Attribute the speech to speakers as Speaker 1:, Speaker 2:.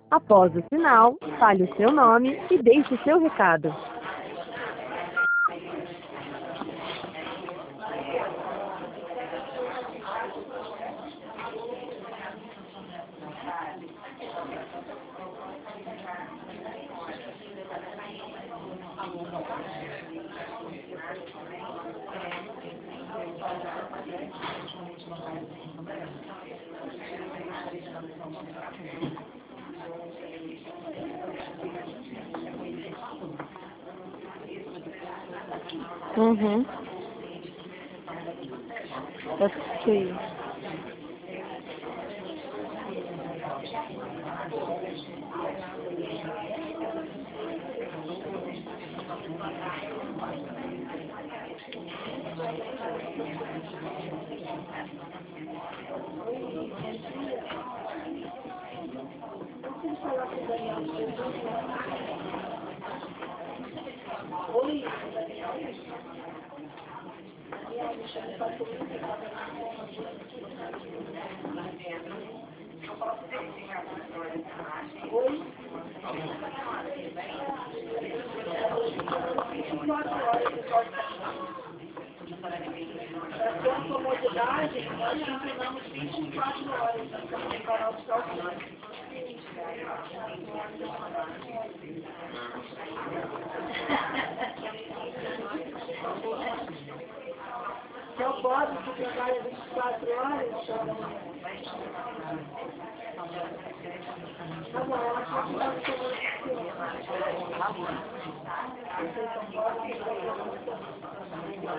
Speaker 1: Após o sinal, fale o seu nome e deixe o seu recado.
Speaker 2: Uhum. Ok.
Speaker 3: Eu posso, que trabalha 24 horas, tá bom, ela pode